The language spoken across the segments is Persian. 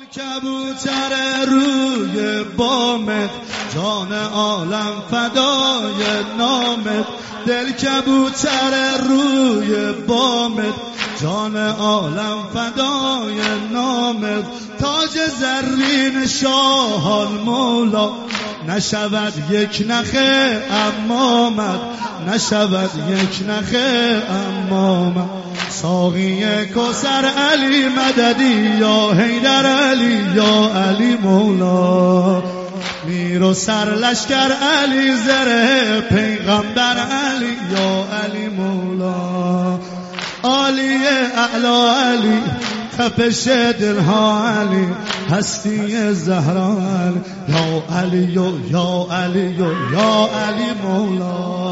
کبوتر روی بامت، جان عالم فدای نامت. دل کبوتر روی بامت، جان عالم فدای نامت. تاج زرین شاهان مولا، نشود یک نخه امامت، نشود یک نخه امامت. ساقی کوثر علی مددی، یا حیدر علی یا علی مولا. میر و سر لشکر علی، زره پیغمبر علی یا علی مولا. عالی اعلا علی، تپش دلها علی، هستی زهرا علی یا علی یا علی یا علی مولا.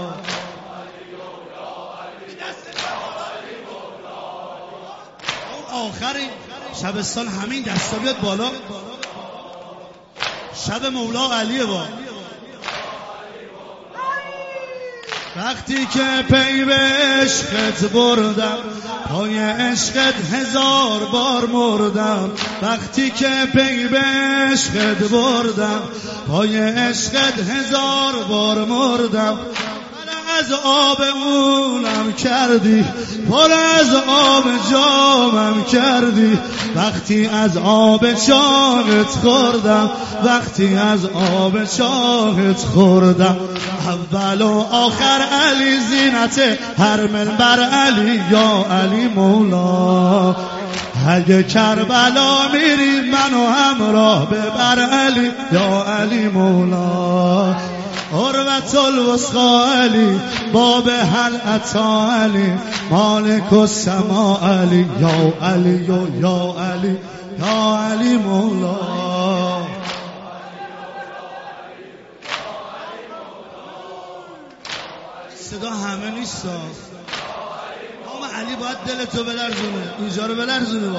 آخری شبستان همین دستا بیاد بالا. شب مولا علیه با وقتی که پی به عشقت بردم، پای عشقت هزار بار مردم. وقتی که پی به عشقت بردم، پای عشقت هزار بار مردم. از آب اونم کردی، پر از آب جامم کردی. وقتی از آب چاهت خوردم، وقتی از آب چاهت خوردم. اول و آخر علی، زینت هر منبر علی یا علی مولا. اگه کربلا میری منو همراه ببر علی یا علی مولا. عروة الوثقی علی، باب هل اتی علی، مالک السما علی یا علی یا علی یا علی مولا. صدا همه نیست. نام علی باید دلتو بلرزونه، اینجا رو بلرزونه.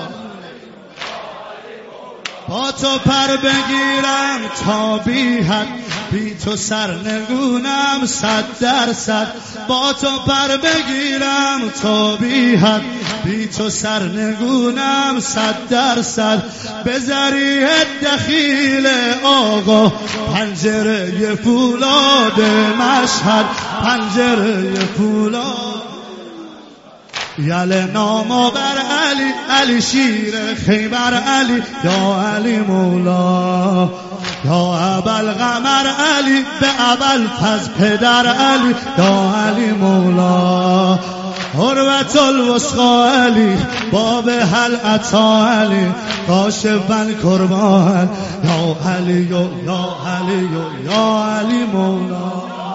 با تو پر بگیرم تا بی حد، بی تو سرنگونم 100%. با تو پر بگیرم تا بی حد، بی تو سرنگونم 100%. به ذریح دخیل آقا، پنجره فولاد مشهد، پنجره فولاد. یل نامو بر علی، علی شیر خیبر علی یا علی مولا. یا ابل قمر علی، به ابل فز پدر علی یا علی مولا. عروة الوثقی علی، باب هل اتی علی، کاشفن کربان یا علی یا علی یا علی مولا.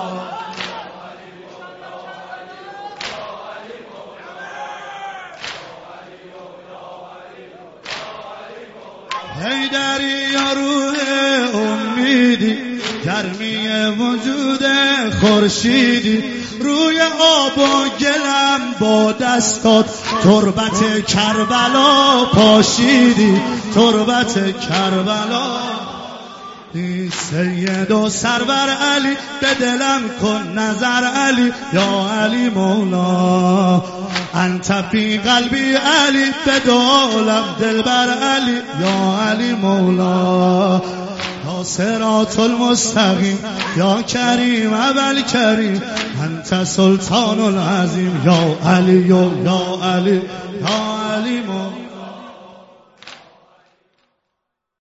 حیدری یا روح امیدی، گرمی وجود خورشیدی. روی آب و گلم با دستات، تربت کربلا پاشیدی، تربت کربلا. سید و سرور علی، به دلم کن نظر علی یا علی مولا. انت فی قلبی علی، به دو عالم دلبر علی یا علی مولا. یا صراط المستقیم یا کریم ابل کریم، انت سلطان العظیم یا علی یا علی یا علی مولا.